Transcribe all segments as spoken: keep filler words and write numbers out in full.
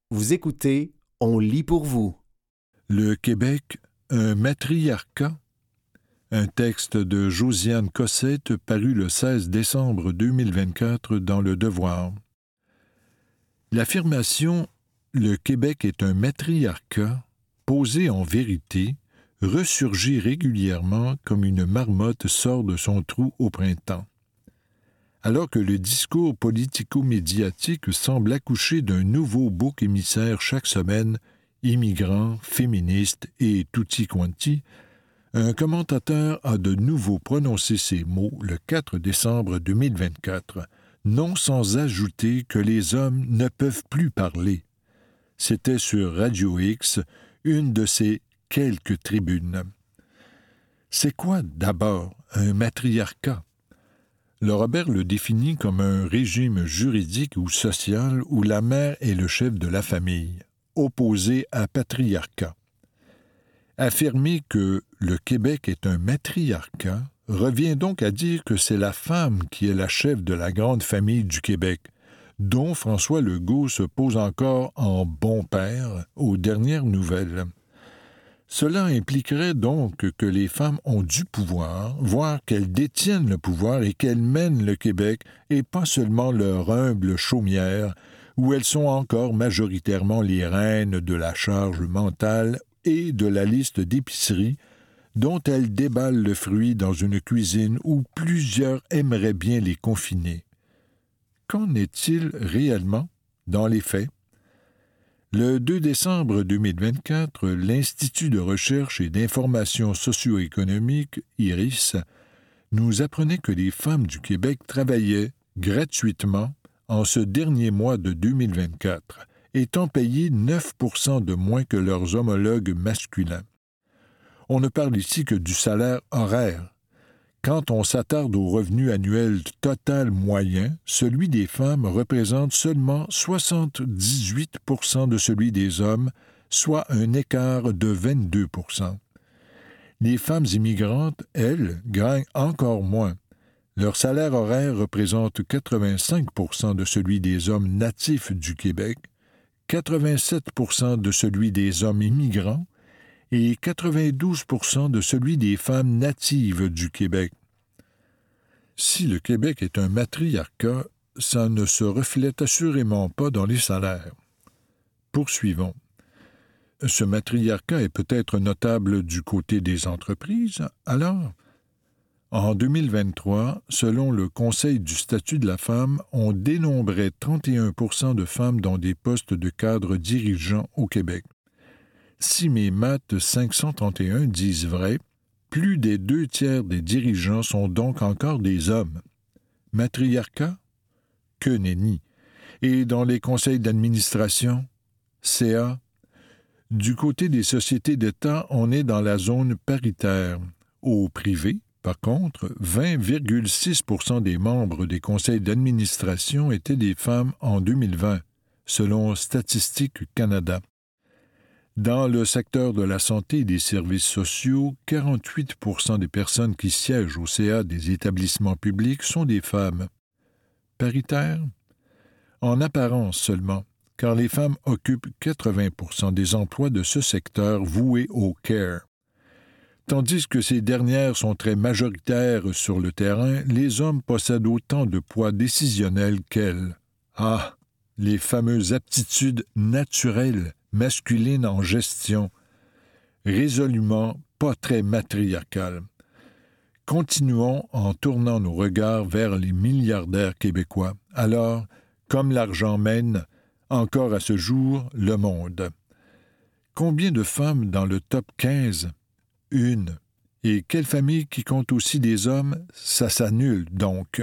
Vous écoutez, on lit pour vous. Le Québec, un matriarcat. Un texte de Josiane Cossette paru le seize décembre deux mille vingt-quatre dans Le Devoir. L'affirmation « Le Québec est un matriarcat » posée en vérité ressurgit régulièrement comme une marmotte sort de son trou au printemps. Alors que le discours politico-médiatique semble accoucher d'un nouveau bouc émissaire chaque semaine, immigrants, féministes et tutti quanti, un commentateur a de nouveau prononcé ces mots le quatre décembre deux mille vingt-quatre, non sans ajouter que les hommes ne peuvent plus parler. C'était sur Radio X, une de ces quelques tribunes. C'est quoi d'abord un matriarcat? Le Robert le définit comme un régime juridique ou social où la mère est le chef de la famille, opposé à patriarcat. Affirmer que le Québec est un matriarcat revient donc à dire que c'est la femme qui est la chef de la grande famille du Québec, dont François Legault se pose encore en bon père aux dernières nouvelles. Cela impliquerait donc que les femmes ont du pouvoir, voire qu'elles détiennent le pouvoir et qu'elles mènent le Québec, et pas seulement leur humble chaumière, où elles sont encore majoritairement les reines de la charge mentale et de la liste d'épicerie, dont elles déballent le fruit dans une cuisine où plusieurs aimeraient bien les confiner. Qu'en est-il réellement dans les faits? Le deux décembre deux mille vingt-quatre, l'Institut de recherche et d'information socio-économique, I R I S, nous apprenait que les femmes du Québec travaillaient gratuitement en ce dernier mois de deux mille vingt-quatre, étant payées neuf pour cent de moins que leurs homologues masculins. On ne parle ici que du salaire horaire. Quand on s'attarde au revenu annuel total moyen, celui des femmes représente seulement soixante-dix-huit pour cent de celui des hommes, soit un écart de vingt-deux pour cent. Les femmes immigrantes, elles, gagnent encore moins. Leur salaire horaire représente quatre-vingt-cinq pour cent de celui des hommes natifs du Québec, quatre-vingt-sept pour cent de celui des hommes immigrants et quatre-vingt-douze pour cent de celui des femmes natives du Québec. Si le Québec est un matriarcat, ça ne se reflète assurément pas dans les salaires. Poursuivons. Ce matriarcat est peut-être notable du côté des entreprises, alors? En deux mille vingt-trois, selon le Conseil du statut de la femme, on dénombrait trente et un pour cent de femmes dans des postes de cadres dirigeants au Québec. Si mes maths cinq cent trente et un disent vrai, plus des deux tiers des dirigeants sont donc encore des hommes. Matriarcat? Que nenni. Et dans les conseils d'administration? C A? Du côté des sociétés d'État, on est dans la zone paritaire. Au privé, par contre, vingt virgule six pour cent des membres des conseils d'administration étaient des femmes en deux mille vingt, selon Statistique Canada. Dans le secteur de la santé et des services sociaux, quarante-huit pour cent des personnes qui siègent au C A des établissements publics sont des femmes. Paritaire? En apparence seulement, car les femmes occupent quatre-vingts pour cent des emplois de ce secteur voué au care. Tandis que ces dernières sont très majoritaires sur le terrain, les hommes possèdent autant de poids décisionnel qu'elles. Ah, les fameuses aptitudes naturelles masculines en gestion, résolument pas très matriarcales. Continuons en tournant nos regards vers les milliardaires québécois. Alors, comme l'argent mène, encore à ce jour, le monde. Combien de femmes dans le top quinze? Une. Et quelle famille qui compte aussi des hommes? Ça s'annule donc.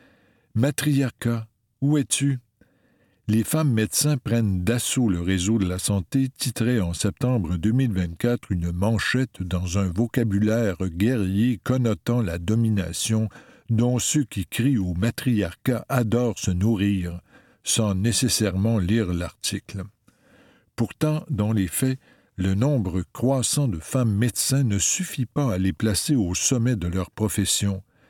Matriarcat, où es-tu? Les femmes médecins prennent d'assaut le réseau de la santé, titrait en septembre deux mille vingt-quatre une manchette dans un vocabulaire guerrier connotant la domination dont ceux qui crient au matriarcat adorent se nourrir, sans nécessairement lire l'article. Pourtant, dans les faits, le nombre croissant de femmes médecins ne suffit pas à les placer au sommet de leur profession.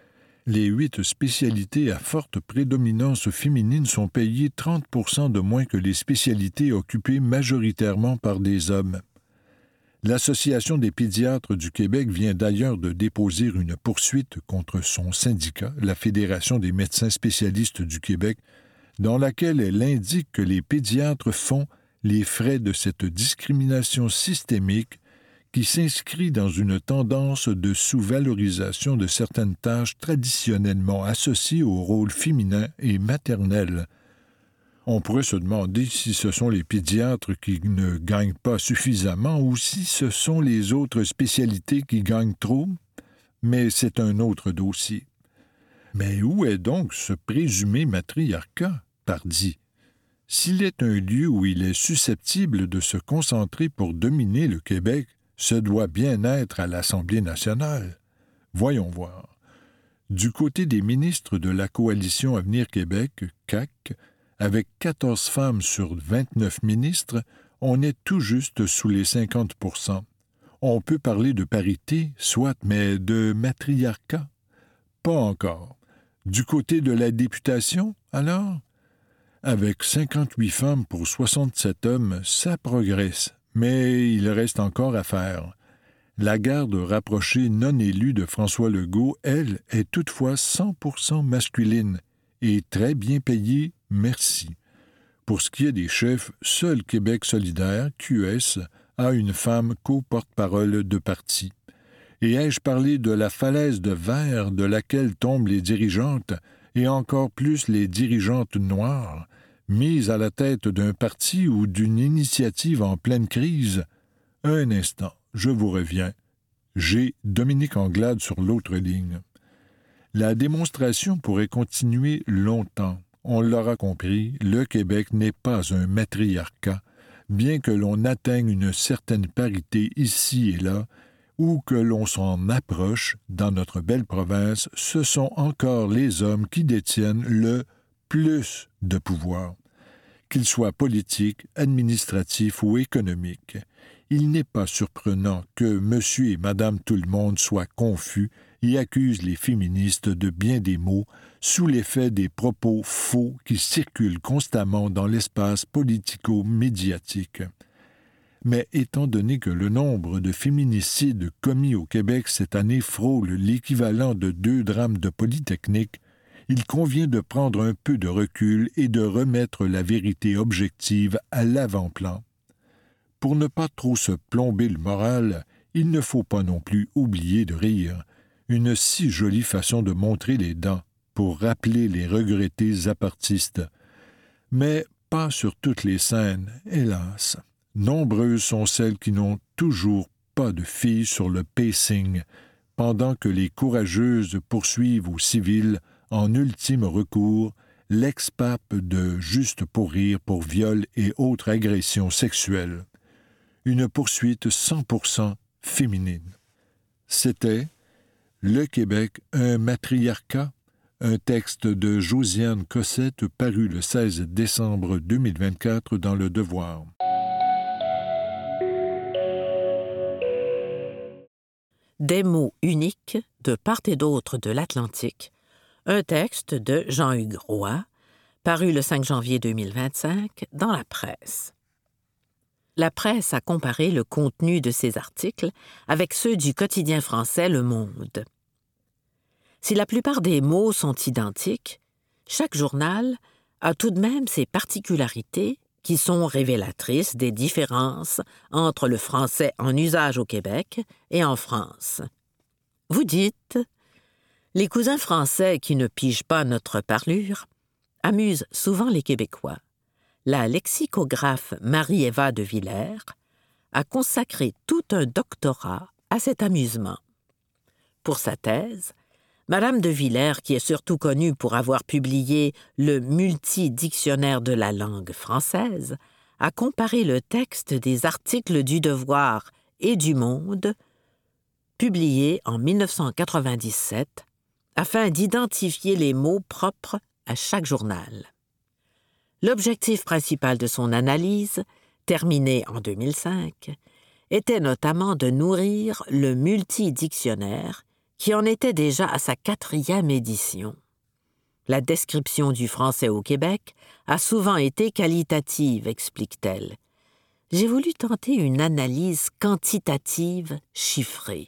Les huit spécialités à forte prédominance féminine sont payées trente pour cent de moins que les spécialités occupées majoritairement par des hommes. L'Association des pédiatres du Québec vient d'ailleurs de déposer une poursuite contre son syndicat, la Fédération des médecins spécialistes du Québec, dans laquelle elle indique que les pédiatres font les frais de cette discrimination systémique qui s'inscrit dans une tendance de sous-valorisation de certaines tâches traditionnellement associées au rôle féminin et maternel. On pourrait se demander si ce sont les pédiatres qui ne gagnent pas suffisamment ou si ce sont les autres spécialités qui gagnent trop, mais c'est un autre dossier. Mais où est donc ce présumé matriarcat, pardi? S'il est un lieu où il est susceptible de se concentrer pour dominer le Québec, ce doit bien être à l'Assemblée nationale. Voyons voir. Du côté des ministres de la Coalition Avenir Québec, C A Q, avec quatorze femmes sur vingt-neuf ministres, on est tout juste sous les cinquante pour cent. On peut parler de parité, soit, mais de matriarcat? Pas encore. Du côté de la députation, alors? Avec cinquante-huit femmes pour soixante-sept hommes, ça progresse, mais il reste encore à faire. La garde rapprochée non élue de François Legault, elle, est toutefois cent pour cent masculine et très bien payée, merci. Pour ce qui est des chefs, seul Québec solidaire, Q S, a une femme co-porte-parole de parti. Et ai-je parlé de la falaise de verre de laquelle tombent les dirigeantes, et encore plus les dirigeantes noires, mises à la tête d'un parti ou d'une initiative en pleine crise? Un instant, je vous reviens. J'ai Dominique Anglade sur l'autre ligne. La démonstration pourrait continuer longtemps. On l'aura compris, le Québec n'est pas un matriarcat, bien que l'on atteigne une certaine parité ici et là, ou que l'on s'en approche, dans notre belle province, ce sont encore les hommes qui détiennent le plus de pouvoir, qu'il soit politique, administratif ou économique. Il n'est pas surprenant que monsieur et madame tout-le-monde soient confus et accusent les féministes de bien des maux sous l'effet des propos faux qui circulent constamment dans l'espace politico-médiatique. Mais étant donné que le nombre de féminicides commis au Québec cette année frôle l'équivalent de deux drames de Polytechnique, il convient de prendre un peu de recul et de remettre la vérité objective à l'avant-plan. Pour ne pas trop se plomber le moral, il ne faut pas non plus oublier de rire, une si jolie façon de montrer les dents pour rappeler les regrettés apartistes. Mais pas sur toutes les scènes, hélas. Nombreuses sont celles qui n'ont toujours pas de filles sur le pacing, pendant que les courageuses poursuivent aux civils, en ultime recours, l'ex-pape de Juste pour rire pour viol et autres agressions sexuelles. Une poursuite cent pour cent féminine. C'était « Le Québec, un matriarcat », un texte de Josiane Cossette paru le seize décembre deux mille vingt-quatre dans Le Devoir. Des mots uniques de part et d'autre de l'Atlantique, un texte de Jean-Hugues Roy, paru le cinq janvier deux mille vingt-cinq dans la presse. La presse a comparé le contenu de ces articles avec ceux du quotidien français Le Monde. Si la plupart des mots sont identiques, chaque journal a tout de même ses particularités qui sont révélatrices des différences entre le français en usage au Québec et en France. Vous dites, les cousins français qui ne pigent pas notre parlure amusent souvent les Québécois. La lexicographe Marie-Éva de Villers a consacré tout un doctorat à cet amusement. Pour sa thèse, Madame de Villers, qui est surtout connue pour avoir publié le Multidictionnaire de la langue française, a comparé le texte des articles du Devoir et du Monde, publiés en mille neuf cent quatre-vingt-dix-sept, afin d'identifier les mots propres à chaque journal. L'objectif principal de son analyse, terminée en deux mille cinq, était notamment de nourrir le multidictionnaire qui en était déjà à sa quatrième édition. La description du français au Québec a souvent été qualitative, explique-t-elle. J'ai voulu tenter une analyse quantitative chiffrée.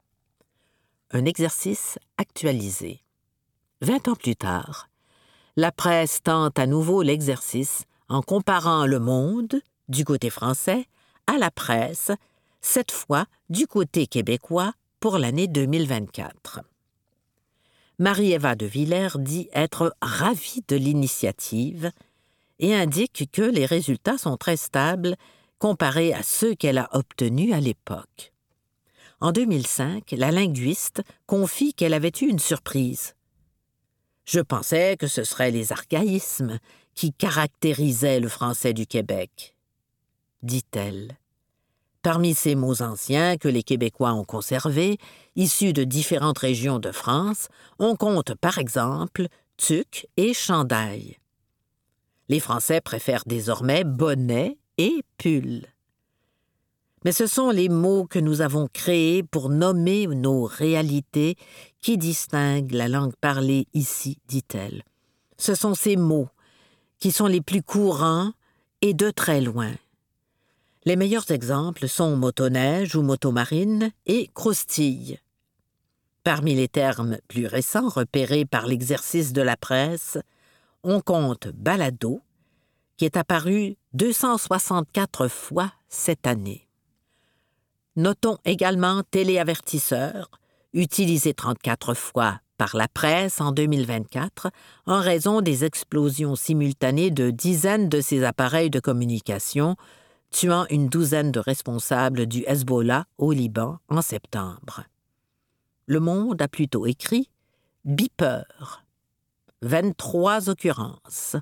Un exercice actualisé. Vingt ans plus tard, la presse tente à nouveau l'exercice en comparant le Monde, du côté français, à la presse, cette fois du côté québécois pour l'année deux mille vingt-quatre. Marie-Èva de Villers dit être ravie de l'initiative et indique que les résultats sont très stables comparés à ceux qu'elle a obtenus à l'époque. En deux mille cinq, la linguiste confie qu'elle avait eu une surprise. « Je pensais que ce seraient les archaïsmes qui caractérisaient le français du Québec, » dit-elle. Parmi ces mots anciens que les Québécois ont conservés, issus de différentes régions de France, on compte par exemple tuque et chandail. Les Français préfèrent désormais bonnet et pull. Mais ce sont les mots que nous avons créés pour nommer nos réalités qui distinguent la langue parlée ici, dit-elle. Ce sont ces mots qui sont les plus courants et de très loin. Les meilleurs exemples sont motoneige ou motomarine et croustille. Parmi les termes plus récents repérés par l'exercice de la presse, on compte balado, qui est apparu deux cent soixante-quatre fois cette année. Notons également téléavertisseur, utilisé trente-quatre fois par la presse en deux mille vingt-quatre en raison des explosions simultanées de dizaines de ces appareils de communication, tuant une douzaine de responsables du Hezbollah au Liban en septembre. Le Monde a plutôt écrit « beeper », vingt-trois occurrences.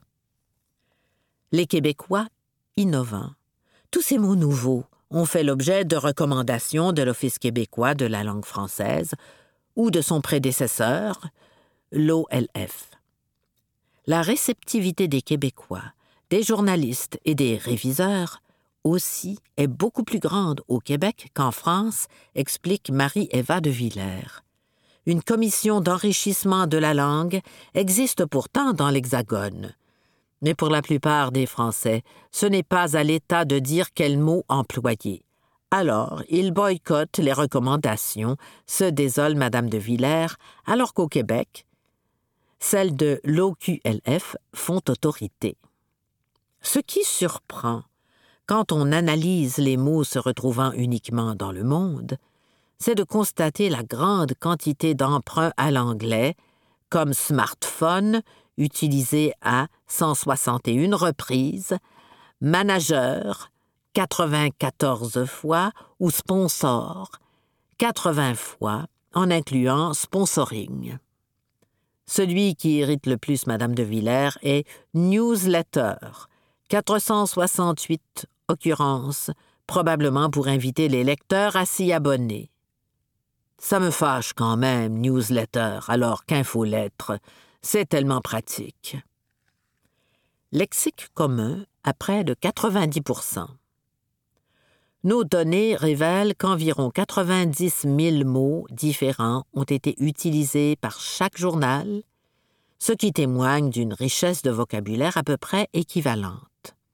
Les Québécois, innovants. Tous ces mots nouveaux ont fait l'objet de recommandations de l'Office québécois de la langue française ou de son prédécesseur, l'O L F. La réceptivité des Québécois, des journalistes et des réviseurs aussi est beaucoup plus grande au Québec qu'en France, explique Marie-Èva de Villers. Une commission d'enrichissement de la langue existe pourtant dans l'Hexagone. Mais pour la plupart des Français, ce n'est pas à l'État de dire quel mot employer. Alors, ils boycottent les recommandations, se désole Madame de Villers, alors qu'au Québec, celles de l'O Q L F font autorité. Ce qui surprend, quand on analyse les mots se retrouvant uniquement dans le Monde, c'est de constater la grande quantité d'emprunts à l'anglais, comme smartphone, utilisé à cent soixante et une reprises, manager, quatre-vingt-quatorze fois, ou sponsor, quatre-vingts fois, en incluant sponsoring. Celui qui irrite le plus Madame de Villers est newsletter, quatre cent soixante-huit occurrences, probablement pour inviter les lecteurs à s'y abonner. Ça me fâche quand même, newsletter, alors qu'infolettre, c'est tellement pratique. Lexique commun à près de quatre-vingt-dix pour cent. Nos données révèlent qu'environ quatre-vingt-dix mille mots différents ont été utilisés par chaque journal, ce qui témoigne d'une richesse de vocabulaire à peu près équivalente.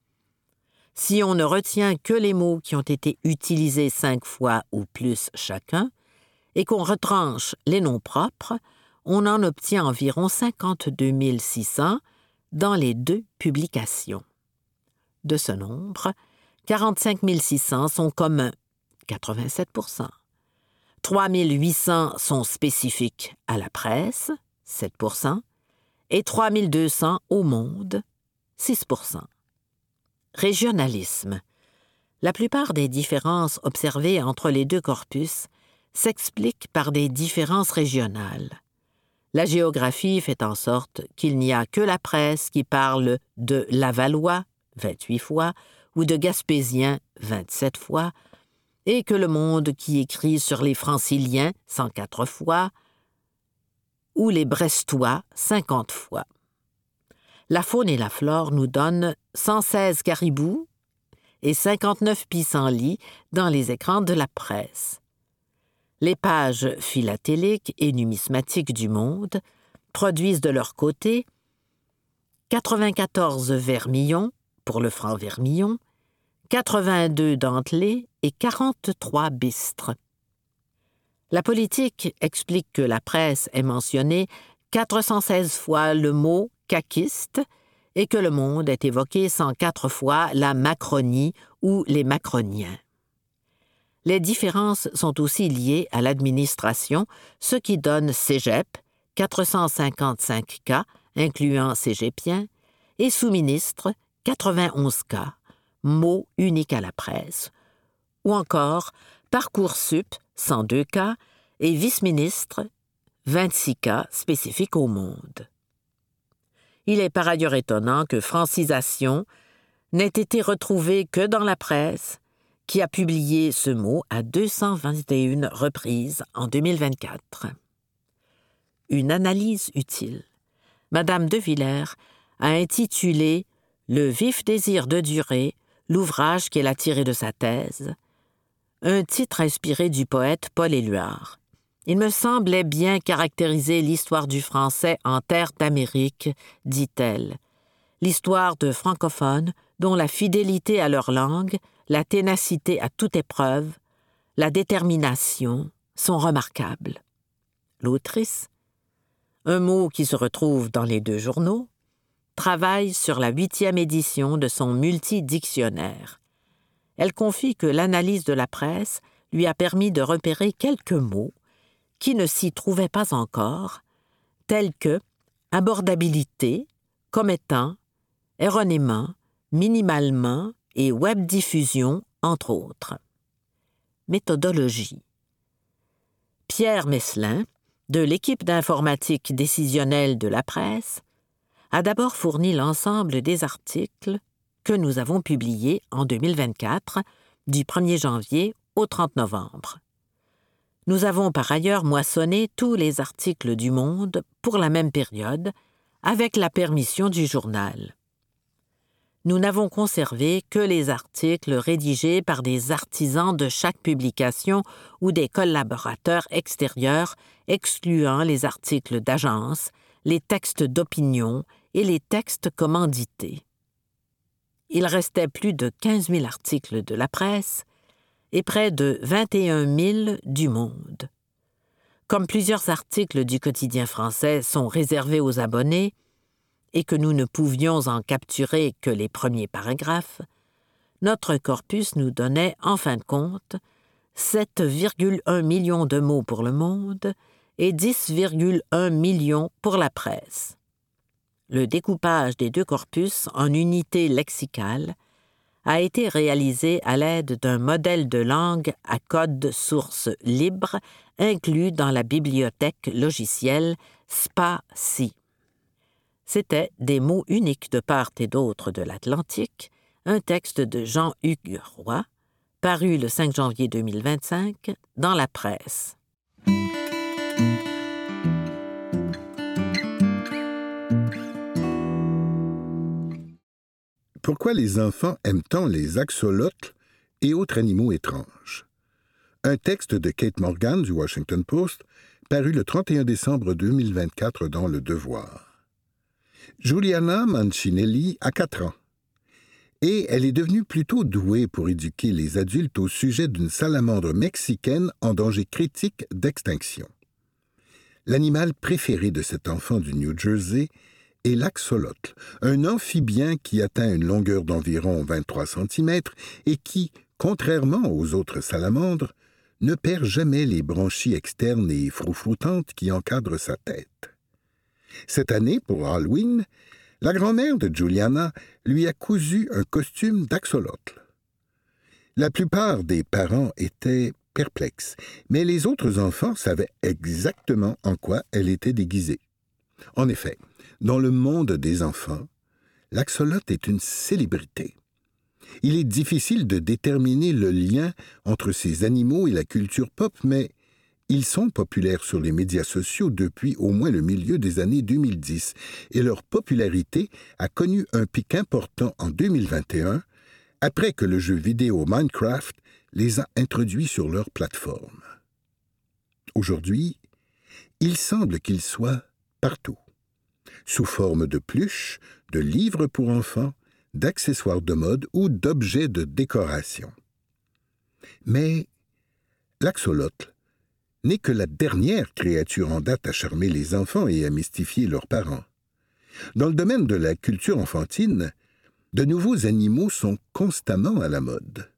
Si on ne retient que les mots qui ont été utilisés cinq fois ou plus chacun, et qu'on retranche les noms propres, on en obtient environ cinquante-deux mille six cents dans les deux publications. De ce nombre, quarante-cinq mille six cents sont communs, quatre-vingt-sept pour cent. trois mille huit cents sont spécifiques à la presse, sept pour cent, et trois mille deux cents au Monde, six pour cent. Régionalisme. La plupart des différences observées entre les deux corpus s'expliquent par des différences régionales. La géographie fait en sorte qu'il n'y a que la presse qui parle de Lavallois, vingt-huit fois, ou de Gaspésien, vingt-sept fois, et que le Monde qui écrit sur les Franciliens, cent quatre fois, ou les Brestois, cinquante fois. La faune et la flore nous donnent cent seize caribous et cinquante-neuf pissenlits dans les écrans de la presse. Les pages philatéliques et numismatiques du Monde produisent de leur côté quatre-vingt-quatorze vermillons pour le franc vermillon, quatre-vingt-deux dentelés et quarante-trois bistres. La politique explique que la presse ait mentionné quatre cent seize fois le mot « caquiste » et que le Monde ait évoqué cent quatre fois la Macronie ou les Macroniens. Les différences sont aussi liées à l'administration, ce qui donne cégep, quatre cent cinquante-cinq cas, incluant cégepiens, et sous-ministre, quatre-vingt-onze cas, mot unique à la presse, ou encore Parcoursup, cent deux cas, et vice-ministre, vingt-six cas spécifiques au Monde. Il est par ailleurs étonnant que francisation n'ait été retrouvée que dans la presse, qui a publié ce mot à deux cent vingt et une reprises en deux mille vingt-quatre. Une analyse utile. Madame de Villers a intitulé « Le vif désir de durer », l'ouvrage qu'elle a tiré de sa thèse, un titre inspiré du poète Paul Éluard. Il me semblait bien caractériser l'histoire du français en terre d'Amérique, dit-elle. L'histoire de francophones dont la fidélité à leur langue, la ténacité à toute épreuve, la détermination sont remarquables. L'autrice, un mot qui se retrouve dans les deux journaux, travaille sur la huitième édition de son multidictionnaire. Elle confie que l'analyse de la presse lui a permis de repérer quelques mots qui ne s'y trouvaient pas encore, tels que abordabilité, commettant, erronément, minimalement et webdiffusion, entre autres. Méthodologie. Pierre Meslin, de l'équipe d'informatique décisionnelle de la presse, a d'abord fourni l'ensemble des articles que nous avons publiés en deux mille vingt-quatre, du premier janvier au trente novembre. Nous avons par ailleurs moissonné tous les articles du Monde pour la même période, avec la permission du journal. Nous n'avons conservé que les articles rédigés par des artisans de chaque publication ou des collaborateurs extérieurs, excluant les articles d'agence, les textes d'opinion et les textes commandités. Il restait plus de quinze mille articles de la presse et près de vingt et un mille du Monde. Comme plusieurs articles du quotidien français sont réservés aux abonnés et que nous ne pouvions en capturer que les premiers paragraphes, notre corpus nous donnait, en fin de compte, sept virgule un millions de mots pour le Monde et dix virgule un millions pour la presse. Le découpage des deux corpus en unités lexicales a été réalisé à l'aide d'un modèle de langue à code source libre inclus dans la bibliothèque logicielle SPA-C I. C'était Des mots uniques de part et d'autre de l'Atlantique, un texte de Jean-Hugues Roy, paru le cinq janvier deux mille vingt-cinq dans la presse. Pourquoi les enfants aiment tant les axolotls et autres animaux étranges? Un texte de Kate Morgan du Washington Post, paru le trente et un décembre deux mille vingt-quatre dans Le Devoir. Giuliana Mancinelli a quatre ans, et elle est devenue plutôt douée pour éduquer les adultes au sujet d'une salamandre mexicaine en danger critique d'extinction. L'animal préféré de cet enfant du New Jersey est l'axolotl, un amphibien qui atteint une longueur d'environ vingt-trois centimètres et qui, contrairement aux autres salamandres, ne perd jamais les branchies externes et froufroutantes qui encadrent sa tête. Cette année, pour Halloween, la grand-mère de Giuliana lui a cousu un costume d'axolotl. La plupart des parents étaient perplexes, mais les autres enfants savaient exactement en quoi elle était déguisée. En effet, dans le monde des enfants, l'axolotl est une célébrité. Il est difficile de déterminer le lien entre ces animaux et la culture pop, mais ils sont populaires sur les médias sociaux depuis au moins le milieu des années deux mille dix, et leur popularité a connu un pic important en deux mille vingt et un, après que le jeu vidéo Minecraft les a introduits sur leur plateforme. Aujourd'hui, il semble qu'il soit partout, sous forme de pluches, de livres pour enfants, d'accessoires de mode ou d'objets de décoration. Mais l'axolotl n'est que la dernière créature en date à charmer les enfants et à mystifier leurs parents. Dans le domaine de la culture enfantine, de nouveaux animaux sont constamment à la mode.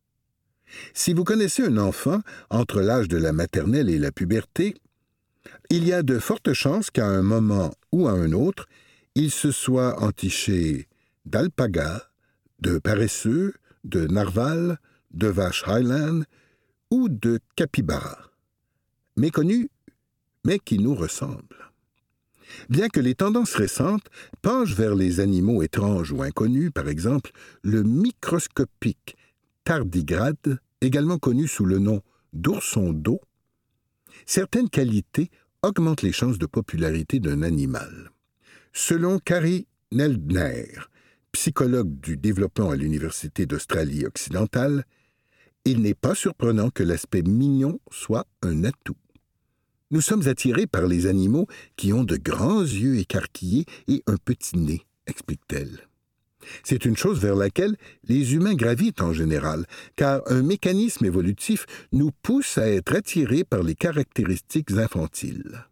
Si vous connaissez un enfant entre l'âge de la maternelle et la puberté, il y a de fortes chances qu'à un moment ou à un autre, il se soit entiché d'alpaga, de paresseux, de narval, de vache Highland ou de capybara. Méconnus, mais qui nous ressemblent. Bien que les tendances récentes penchent vers les animaux étranges ou inconnus, par exemple le microscopique tardigrade, également connu sous le nom d'ourson d'eau, certaines qualités augmentent les chances de popularité d'un animal. Selon Kari Neldner, psychologue du développement à l'Université d'Australie occidentale, il n'est pas surprenant que l'aspect mignon soit un atout. Nous sommes attirés par les animaux qui ont de grands yeux écarquillés et un petit nez, explique-t-elle. C'est une chose vers laquelle les humains gravitent en général, car un mécanisme évolutif nous pousse à être attirés par les caractéristiques infantiles.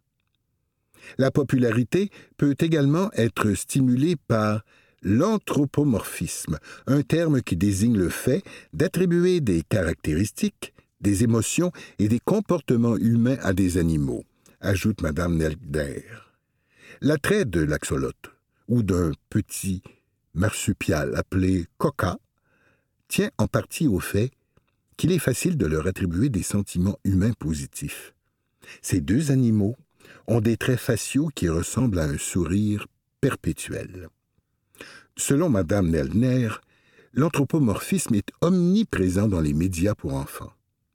La popularité peut également être stimulée par l'anthropomorphisme, un terme qui désigne le fait d'attribuer des caractéristiques, des émotions et des comportements humains à des animaux, ajoute Madame Neldner. L'attrait de l'axolotl, ou d'un petit marsupial appelé coca, tient en partie au fait qu'il est facile de leur attribuer des sentiments humains positifs. Ces deux animaux ont des traits faciaux qui ressemblent à un sourire perpétuel. Selon Madame Neldner, l'anthropomorphisme est omniprésent dans les médias pour enfants.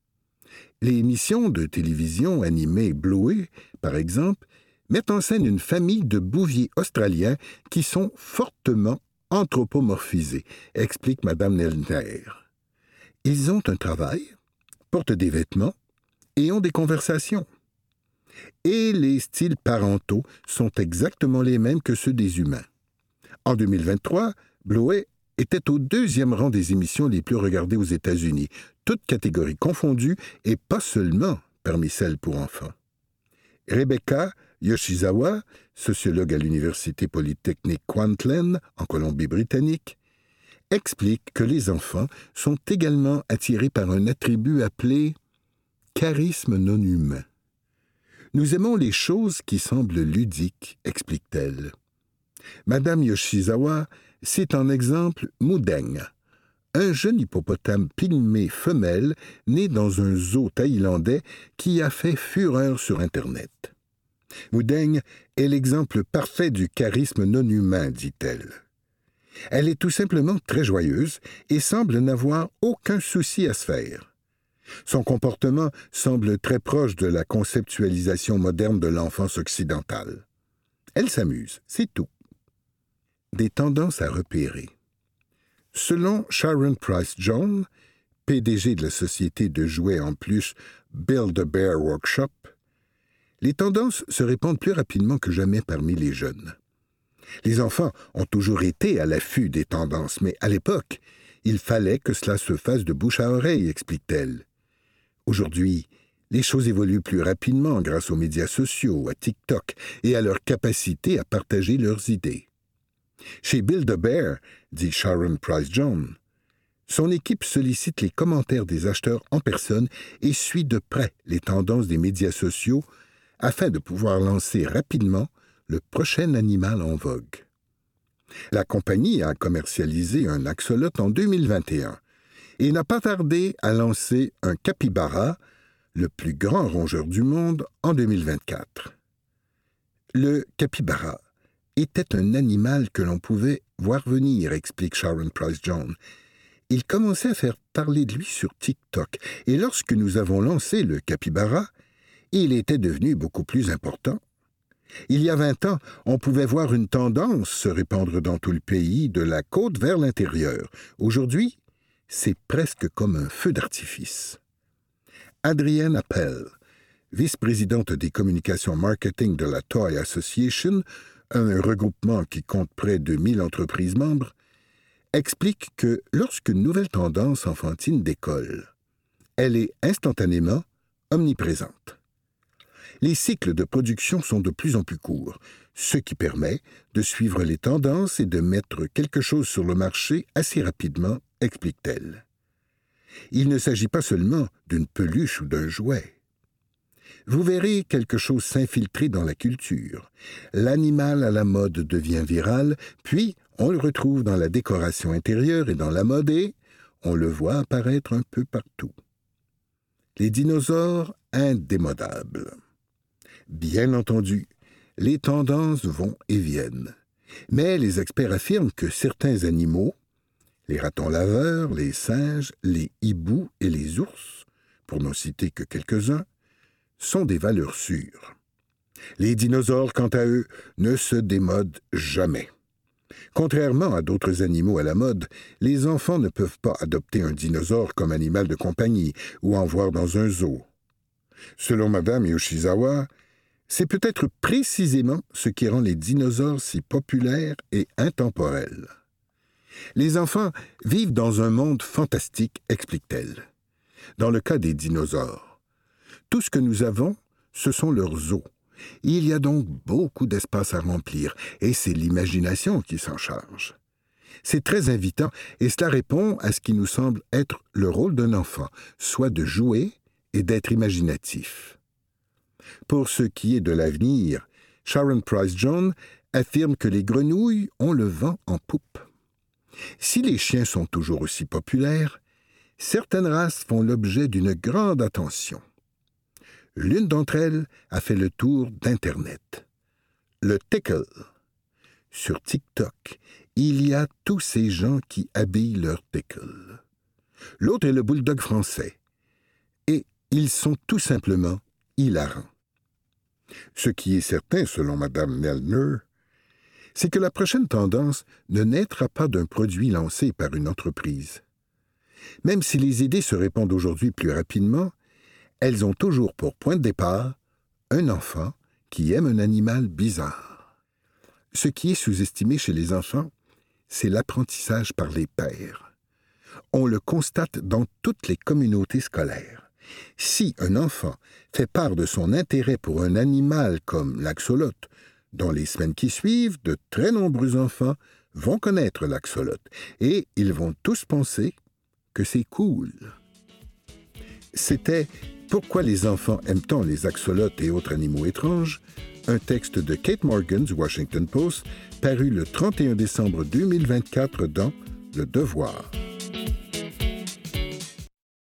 Les émissions de télévision animées Bluey, par exemple, mettent en scène une famille de bouviers australiens qui sont fortement anthropomorphisés, explique Madame Neldner. Ils ont un travail, portent des vêtements et ont des conversations. Et les styles parentaux sont exactement les mêmes que ceux des humains. En deux mille vingt-trois, Bluey était au deuxième rang des émissions les plus regardées aux États-Unis, toutes catégories confondues et pas seulement parmi celles pour enfants. Rebecca Yoshizawa, sociologue à l'Université polytechnique Kwantlen, en Colombie-Britannique, explique que les enfants sont également attirés par un attribut appelé « charisme non humain ». Nous aimons les choses qui semblent ludiques, explique-t-elle. Madame Yoshizawa cite en exemple Mudeng, un jeune hippopotame pygmée femelle né dans un zoo thaïlandais qui a fait fureur sur Internet. Mudeng est l'exemple parfait du charisme non humain, dit-elle. Elle est tout simplement très joyeuse et semble n'avoir aucun souci à se faire. Son comportement semble très proche de la conceptualisation moderne de l'enfance occidentale. Elle s'amuse, c'est tout. Des tendances à repérer. Selon Sharon Price John, P D G de la société de jouets en peluche Build-A-Bear Workshop, les tendances se répandent plus rapidement que jamais parmi les jeunes. Les enfants ont toujours été à l'affût des tendances, mais à l'époque, il fallait que cela se fasse de bouche à oreille, explique-t-elle. Aujourd'hui, les choses évoluent plus rapidement grâce aux médias sociaux, à TikTok et à leur capacité à partager leurs idées. Chez Build-A-Bear, dit Sharon Price John, son équipe sollicite les commentaires des acheteurs en personne et suit de près les tendances des médias sociaux afin de pouvoir lancer rapidement le prochain animal en vogue. La compagnie a commercialisé un axolotl en deux mille vingt et un et n'a pas tardé à lancer un capybara, le plus grand rongeur du monde, en deux mille vingt-quatre. Le capybara était un animal que l'on pouvait voir venir, explique Sharon Price John. Il commençait à faire parler de lui sur TikTok, et lorsque nous avons lancé le capybara, il était devenu beaucoup plus important. Il y a vingt ans, on pouvait voir une tendance se répandre dans tout le pays, de la côte vers l'intérieur. Aujourd'hui, c'est presque comme un feu d'artifice. Adrienne Appel, vice-présidente des communications marketing de la Toy Association, un regroupement qui compte près de mille entreprises membres, explique que lorsqu'une nouvelle tendance enfantine décolle, elle est instantanément omniprésente. Les cycles de production sont de plus en plus courts, ce qui permet de suivre les tendances et de mettre quelque chose sur le marché assez rapidement, explique-t-elle. Il ne s'agit pas seulement d'une peluche ou d'un jouet. Vous verrez quelque chose s'infiltrer dans la culture. L'animal à la mode devient viral, puis on le retrouve dans la décoration intérieure et dans la mode et on le voit apparaître un peu partout. Les dinosaures indémodables. Bien entendu, les tendances vont et viennent. Mais les experts affirment que certains animaux, les ratons laveurs, les singes, les hiboux et les ours, pour n'en citer que quelques-uns, sont des valeurs sûres. Les dinosaures, quant à eux, ne se démodent jamais. Contrairement à d'autres animaux à la mode, les enfants ne peuvent pas adopter un dinosaure comme animal de compagnie ou en voir dans un zoo. Selon Madame Yoshizawa, c'est peut-être précisément ce qui rend les dinosaures si populaires et intemporels. Les enfants vivent dans un monde fantastique, explique-t-elle. Dans le cas des dinosaures, tout ce que nous avons, ce sont leurs os. Il y a donc beaucoup d'espace à remplir, et c'est l'imagination qui s'en charge. C'est très invitant, et cela répond à ce qui nous semble être le rôle d'un enfant, soit de jouer et d'être imaginatif. Pour ce qui est de l'avenir, Sharon Price Jones affirme que les grenouilles ont le vent en poupe. Si les chiens sont toujours aussi populaires, certaines races font l'objet d'une grande attention. L'une d'entre elles a fait le tour d'Internet. Le tickle. Sur TikTok, il y a tous ces gens qui habillent leur tickle. L'autre est le bulldog français. Et ils sont tout simplement hilarants. Ce qui est certain, selon Madame Nelner, c'est que la prochaine tendance ne naîtra pas d'un produit lancé par une entreprise. Même si les idées se répandent aujourd'hui plus rapidement, elles ont toujours pour point de départ un enfant qui aime un animal bizarre. Ce qui est sous-estimé chez les enfants, c'est l'apprentissage par les pairs. On le constate dans toutes les communautés scolaires. Si un enfant fait part de son intérêt pour un animal comme l'axolote, dans les semaines qui suivent, de très nombreux enfants vont connaître l'axolote et ils vont tous penser que c'est cool. C'était « Pourquoi les enfants aiment tant les axolotes et autres animaux étranges ?» un texte de Kate Morgan du Washington Post paru le trente et un décembre deux mille vingt-quatre dans Le Devoir.